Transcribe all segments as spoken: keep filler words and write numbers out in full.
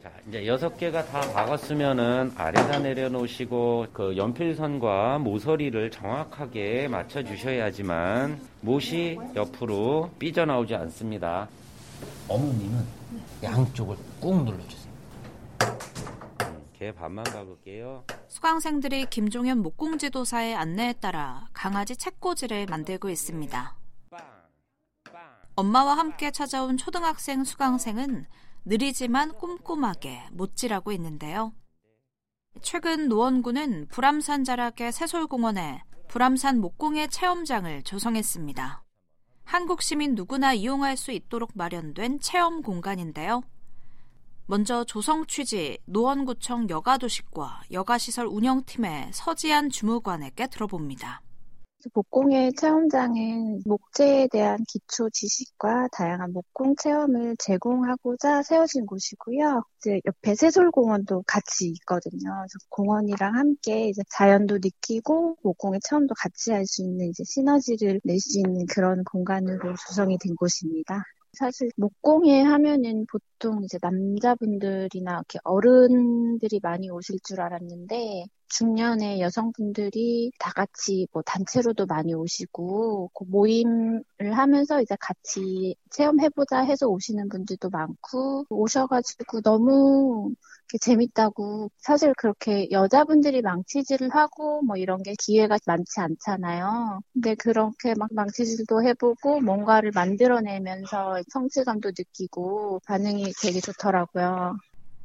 자, 이제 여섯 개가 다 박았으면은 아래다 내려놓으시고 그 연필선과 모서리를 정확하게 맞춰 주셔야지만 못이 옆으로 삐져나오지 않습니다. 어머님은 양쪽을 꾹 눌러주세요. 이렇게 반만 박을게요. 수강생들이 김종현 목공지도사의 안내에 따라 강아지 책꽂이를 만들고 있습니다. 엄마와 함께 찾아온 초등학생 수강생은 느리지만 꼼꼼하게 못질하고 있는데요. 최근 노원구는 불암산 자락의 새솔공원에 불암산 목공예 체험장을 조성했습니다. 한국 시민 누구나 이용할 수 있도록 마련된 체험 공간인데요. 먼저 조성 취지 노원구청 여가도시과 여가시설 운영팀의 서지한 주무관에게 들어봅니다. 목공예 체험장은 목재에 대한 기초 지식과 다양한 목공 체험을 제공하고자 세워진 곳이고요. 이제 옆에 새솔공원도 같이 있거든요. 그래서 공원이랑 함께 이제 자연도 느끼고 목공의 체험도 같이 할 수 있는 이제 시너지를 낼 수 있는 그런 공간으로 조성이 된 곳입니다. 사실 목공예 하면은 보통 이제 남자분들이나 이렇게 어른들이 많이 오실 줄 알았는데 중년의 여성분들이 다 같이 뭐 단체로도 많이 오시고 그 모임을 하면서 이제 같이 체험해보자 해서 오시는 분들도 많고 오셔가지고 너무 재밌다고. 사실 그렇게 여자분들이 망치질을 하고 뭐 이런 게 기회가 많지 않잖아요. 근데 그렇게 막 망치질도 해보고 뭔가를 만들어내면서 성취감도 느끼고 반응이 되게 좋더라고요.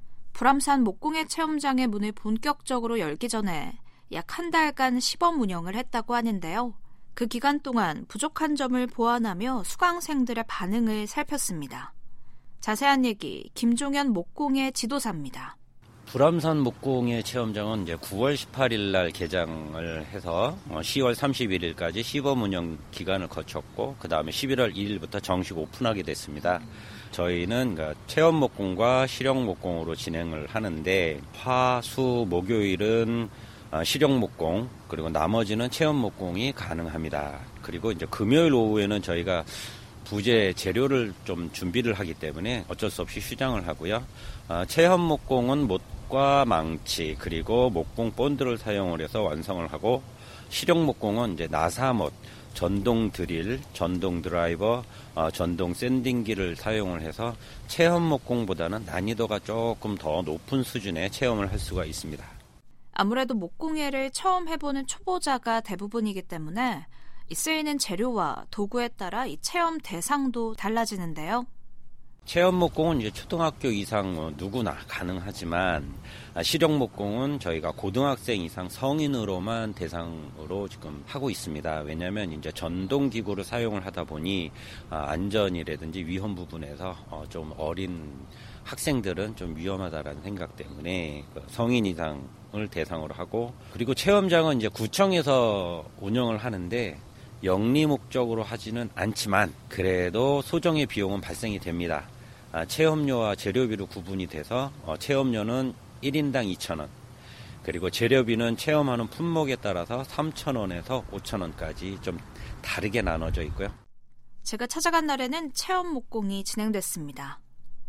불암산 목공예 체험장의 문을 본격적으로 열기 전에 약 한 달간 시범 운영을 했다고 하는데요. 그 기간 동안 부족한 점을 보완하며 수강생들의 반응을 살폈습니다. 자세한 얘기 김종현 목공예 지도사입니다. 불암산 목공예 체험장은 이제 구월 십팔일 날 개장을 해서 시월 삼십일일까지 시범 운영 기간을 거쳤고 그 다음에 십일월 일일부터 정식 오픈하게 됐습니다. 저희는 그러니까 체험 목공과 실용 목공으로 진행을 하는데 화, 수, 목요일은 실용 목공 그리고 나머지는 체험 목공이 가능합니다. 그리고 이제 금요일 오후에는 저희가 부재 재료를 좀 준비를 하기 때문에 어쩔 수 없이 휴장을 하고요. 어, 체험 목공은 못과 망치 그리고 목공 본드를 사용을 해서 완성을 하고 실용 목공은 이제 나사못, 전동 드릴, 전동 드라이버, 어, 전동 샌딩기를 사용을 해서 체험 목공보다는 난이도가 조금 더 높은 수준의 체험을 할 수가 있습니다. 아무래도 목공예를 처음 해보는 초보자가 대부분이기 때문에 이 쓰이는 재료와 도구에 따라 이 체험 대상도 달라지는데요. 체험 목공은 이제 초등학교 이상 뭐 누구나 가능하지만 실용 목공은 저희가 고등학생 이상 성인으로만 대상으로 지금 하고 있습니다. 왜냐하면 이제 전동 기구를 사용을 하다 보니 안전이라든지 위험 부분에서 좀 어린 학생들은 좀 위험하다라는 생각 때문에 성인 이상을 대상으로 하고 그리고 체험장은 이제 구청에서 운영을 하는데 영리 목적으로 하지는 않지만 그래도 소정의 비용은 발생이 됩니다. 아, 체험료와 재료비로 구분이 돼서 어, 체험료는 일 인당 이천 원 그리고 재료비는 체험하는 품목에 따라서 삼천 원에서 오천 원까지 좀 다르게 나눠져 있고요. 제가 찾아간 날에는 체험 목공이 진행됐습니다.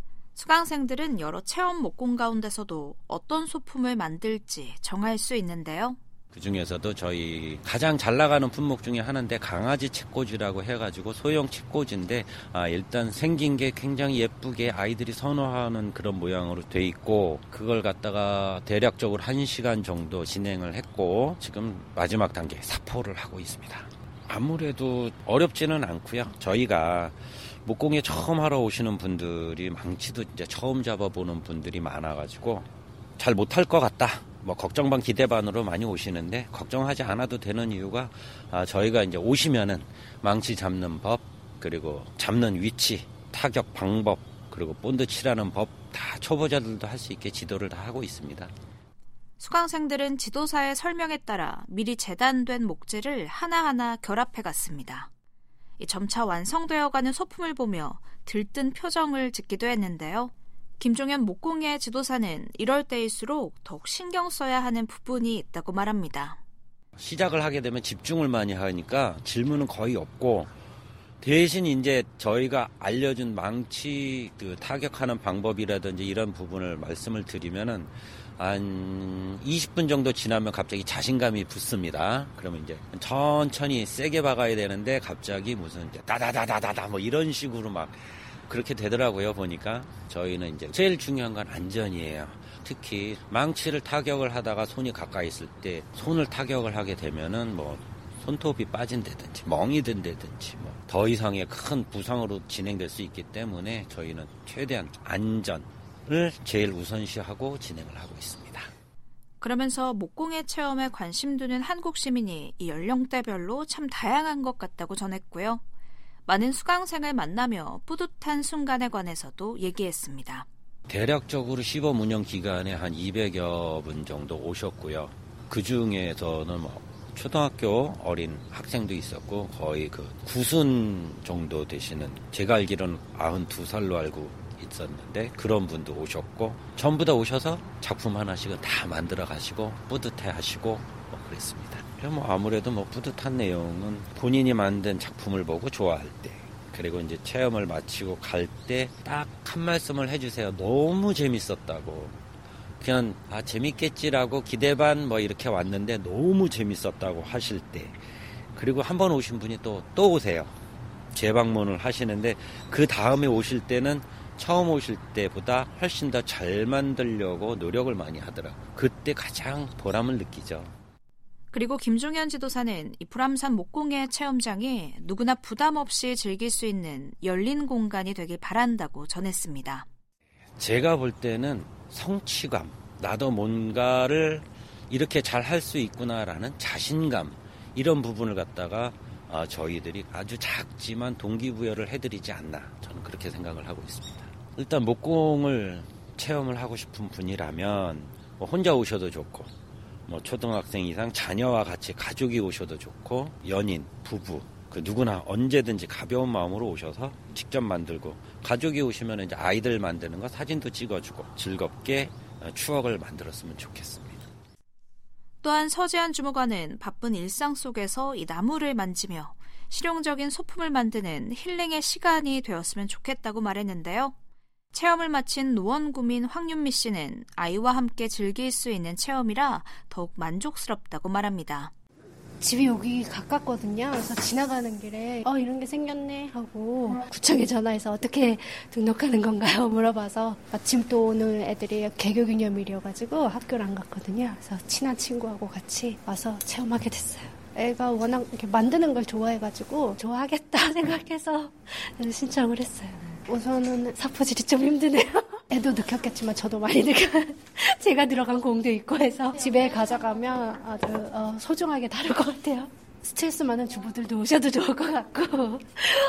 수강생들은 여러 체험 목공 가운데서도 어떤 소품을 만들지 정할 수 있는데요. 그 중에서도 저희 가장 잘 나가는 품목 중에 하나인데 강아지 책꽂이라고 해가지고 소형 책꽂이인데 아, 일단 생긴 게 굉장히 예쁘게 아이들이 선호하는 그런 모양으로 돼 있고 그걸 갖다가 대략적으로 한 시간 정도 진행을 했고 지금 마지막 단계 사포를 하고 있습니다. 아무래도 어렵지는 않고요. 저희가 목공에 처음 하러 오시는 분들이 망치도 이제 처음 잡아보는 분들이 많아가지고 잘 못할 것 같다. 뭐 걱정 반 기대 반으로 많이 오시는데 걱정하지 않아도 되는 이유가 아, 저희가 이제 오시면은 망치 잡는 법 그리고 잡는 위치, 타격 방법 그리고 본드 칠하는 법 다 초보자들도 할 수 있게 지도를 다 하고 있습니다. 수강생들은 지도사의 설명에 따라 미리 재단된 목재를 하나하나 결합해 갔습니다. 점차 완성되어가는 소품을 보며 들뜬 표정을 짓기도 했는데요. 김종현 목공예 지도사는 이럴 때일수록 더욱 신경 써야 하는 부분이 있다고 말합니다. 시작을 하게 되면 집중을 많이 하니까 질문은 거의 없고 대신 이제 저희가 알려준 망치 그 타격하는 방법이라든지 이런 부분을 말씀을 드리면은 한 이십 분 정도 지나면 갑자기 자신감이 붙습니다. 그러면 이제 천천히 세게 박아야 되는데 갑자기 무슨 이제 다다다다다다 뭐 이런 식으로 막 그렇게 되더라고요. 보니까 저희는 이제 제일 중요한 건 안전이에요. 특히 망치를 타격을 하다가 손이 가까이 있을 때 손을 타격을 하게 되면은 뭐 손톱이 빠진다든지 멍이 든다든지 뭐 더 이상의 큰 부상으로 진행될 수 있기 때문에 저희는 최대한 안전을 제일 우선시하고 진행을 하고 있습니다. 그러면서 목공예 체험에 관심 두는 한국 시민이 이 연령대별로 참 다양한 것 같다고 전했고요. 많은 수강생을 만나며 뿌듯한 순간에 관해서도 얘기했습니다. 대략적으로 시범 운영 기간에 한 이백여 분 정도 오셨고요. 그 중에서는 뭐 초등학교 어린 학생도 있었고 거의 그 구순 정도 되시는, 제가 알기로는 아흔두 살로 알고 있었는데 그런 분도 오셨고 전부 다 오셔서 작품 하나씩은 다 만들어 가시고 뿌듯해 하시고 뭐 그랬습니다. 뭐 아무래도 뭐 뿌듯한 내용은 본인이 만든 작품을 보고 좋아할 때, 그리고 이제 체험을 마치고 갈 때 딱 한 말씀을 해주세요. 너무 재밌었다고. 그냥 아 재밌겠지라고 기대 반 뭐 이렇게 왔는데 너무 재밌었다고 하실 때, 그리고 한 번 오신 분이 또 또 오세요. 재방문을 하시는데 그 다음에 오실 때는 처음 오실 때보다 훨씬 더 잘 만들려고 노력을 많이 하더라고요. 그때 가장 보람을 느끼죠. 그리고 김종현 지도사는 이 불암산 목공예 체험장이 누구나 부담 없이 즐길 수 있는 열린 공간이 되길 바란다고 전했습니다. 제가 볼 때는 성취감, 나도 뭔가를 이렇게 잘 할 수 있구나라는 자신감, 이런 부분을 갖다가 아, 저희들이 아주 작지만 동기부여를 해드리지 않나, 저는 그렇게 생각을 하고 있습니다. 일단 목공을 체험을 하고 싶은 분이라면 뭐 혼자 오셔도 좋고, 뭐 초등학생 이상 자녀와 같이 가족이 오셔도 좋고, 연인, 부부, 그 누구나 언제든지 가벼운 마음으로 오셔서 직접 만들고, 가족이 오시면 이제 아이들 만드는 거 사진도 찍어주고 즐겁게 추억을 만들었으면 좋겠습니다. 또한 서지한 주무관은 바쁜 일상 속에서 이 나무를 만지며 실용적인 소품을 만드는 힐링의 시간이 되었으면 좋겠다고 말했는데요. 체험을 마친 노원구민 황윤미 씨는 아이와 함께 즐길 수 있는 체험이라 더욱 만족스럽다고 말합니다. 집이 여기 가깝거든요. 그래서 지나가는 길에 어 이런 게 생겼네 하고 구청에 전화해서 어떻게 등록하는 건가요? 물어봐서 마침 또 오늘 애들이 개교기념일이어가지고 학교를 안 갔거든요. 그래서 친한 친구하고 같이 와서 체험하게 됐어요. 애가 워낙 이렇게 만드는 걸 좋아해가지고 좋아하겠다 생각해서 신청을 했어요. 우선은 사포질이 좀 힘드네요. 애도 느꼈겠지만 저도 많이 느껴요. 제가 들어간 공도 있고 해서 집에 가져가면 아주 어, 소중하게 다룰 것 같아요. 스트레스 많은 주부들도 오셔도 좋을 것 같고,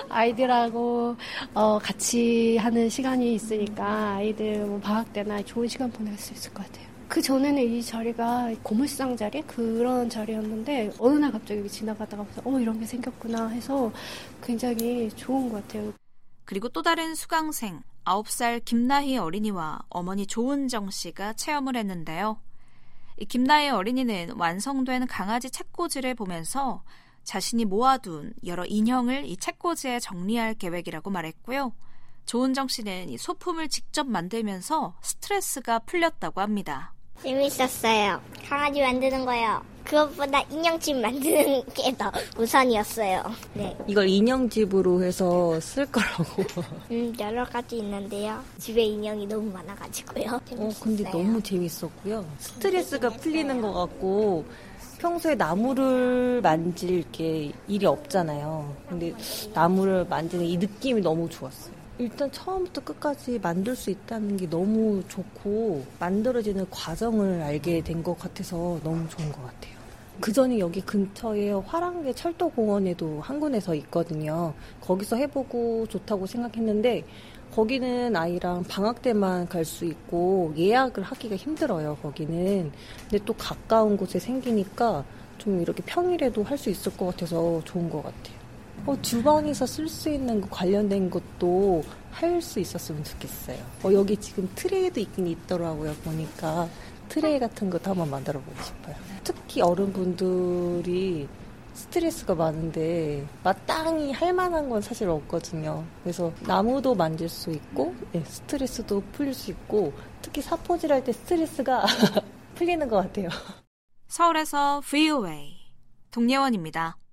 아이들하고 어, 같이 하는 시간이 있으니까 아이들 뭐 방학 때나 좋은 시간 보낼 수 있을 것 같아요. 그 전에는 이 자리가 고물상 자리? 그런 자리였는데 어느 날 갑자기 지나가다가 어 이런 게 생겼구나 해서 굉장히 좋은 것 같아요. 그리고 또 다른 수강생 아홉 살 김나희 어린이와 어머니 조은정 씨가 체험을 했는데요. 이 김나희 어린이는 완성된 강아지 책꽂이를 보면서 자신이 모아둔 여러 인형을 이 책꽂이에 정리할 계획이라고 말했고요. 조은정 씨는 이 소품을 직접 만들면서 스트레스가 풀렸다고 합니다. 재밌었어요. 강아지 만드는 거요. 그것보다 인형집 만드는 게 더 우선이었어요. 네. 이걸 인형집으로 해서 쓸 거라고. 음, 여러 가지 있는데요. 집에 인형이 너무 많아가지고요. 재밌었어요. 어, 근데 너무 재밌었고요. 스트레스가 풀리는 것 같고, 평소에 나무를 만질 게 일이 없잖아요. 근데 나무를 만지는 이 느낌이 너무 좋았어요. 일단 처음부터 끝까지 만들 수 있다는 게 너무 좋고, 만들어지는 과정을 알게 된 것 같아서 너무 좋은 것 같아요. 그 전에 여기 근처에 화랑계 철도공원에도 한 군데서 있거든요. 거기서 해보고 좋다고 생각했는데 거기는 아이랑 방학 때만 갈 수 있고 예약을 하기가 힘들어요, 거기는. 근데 또 가까운 곳에 생기니까 좀 이렇게 평일에도 할 수 있을 것 같아서 좋은 것 같아요. 어, 주방에서 쓸 수 있는 거 관련된 것도 할 수 있었으면 좋겠어요. 어, 여기 지금 트레이도 있긴 있더라고요, 보니까. 트레이 같은 것도 한번 만들어 보고 싶어요. 특히 어른분들이 스트레스가 많은데 마땅히 할 만한 건 사실 없거든요. 그래서 나무도 만질 수 있고 네, 스트레스도 풀릴 수 있고 특히 사포질할 때 스트레스가 풀리는 것 같아요. 서울에서 브이오에이 동예원입니다.